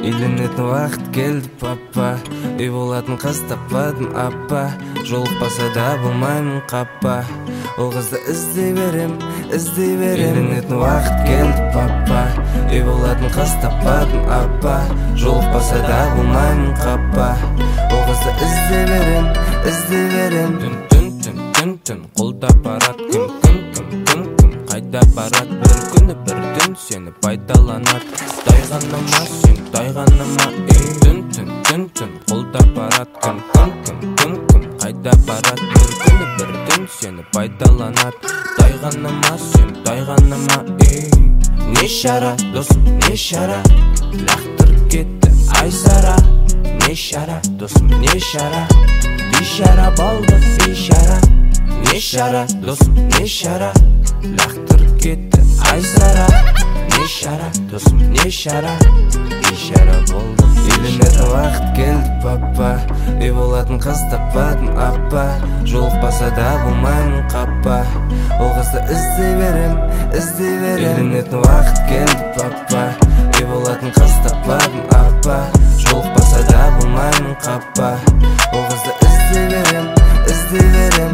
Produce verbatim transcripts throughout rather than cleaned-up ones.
Үйленетін уақыт келді папа, үй болатын қыз таппадым апа, жолықпаса да болмаймын қапа, ол қызды іздей берем, іздей берем. Үйленетін уақыт келді папа, үй болатын қыз таппадым апа, жолықпаса да болмаймын қапа, ол қызды іздей берем, іздей берем. Түн түн түн түн қолда барат күн күн күн күн күн қайда барат бір күні бір түн сені пайдаланат тайғанама сен тайғанама ей түн түн түн түн қолда барат күн күн күн күн күн қайда барат бір күні бір түн сені пайдаланат тайғанама сен тайғанама ей не шара досым не шара лақтырып кетті айсара не шара досым не шара бейшара болды бейшара не шара досым не шара лақтырып кетті айсара не шара досым не шара бейшара болды. Үйленетін уақыт келді папа, үй болатын қыз таппадым апа, жолықпаса да болмаймын қапа, ол қызды іздей берем, іздей берем. Үйленетін уақыт келді папа, үй болатын қыз таппадым апа, жолықпаса да болмаймын қапа, ол қызды іздей берем, іздей берем.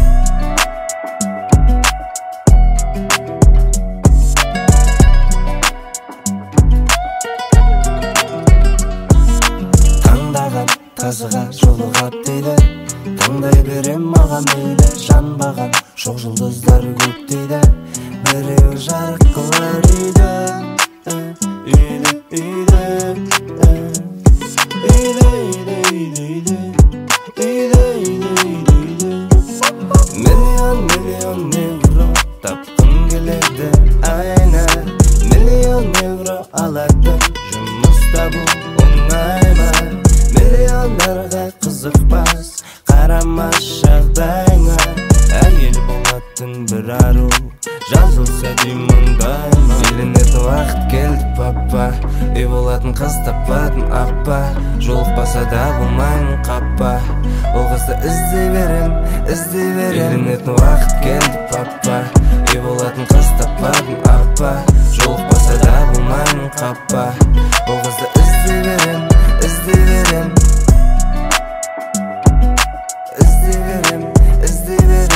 Тазыға жолығат дейді, таңдай берем маған мейлі, жанбаған шоқ жұлдыздар көп дейді, біреу жарық қылар үйді, үйді, үйді, үйді, үйді, үйді, үйді, үйді, үйді. Миллион, миллион евро тапқым келеді, айна, миллион евро алады, жұмыс табу оңай ма? Миллиондарға қызықпас, қарамас жағдайыңа, әйел болатын бір ару, жазылса деймін дайыма. Үйленетін уақыт келді папа, үй болатын қыз таппадым апа, жолықпаса да болмаймын қапа, ол қызды іздей берем, іздей берем. Үйленетін уақыт келді папа, үй болатын қыз таппадым апа, жолықпаса да болмаймын қапа, ол қызды іздей берем, іздей берем. Іздей берем, іздей берем.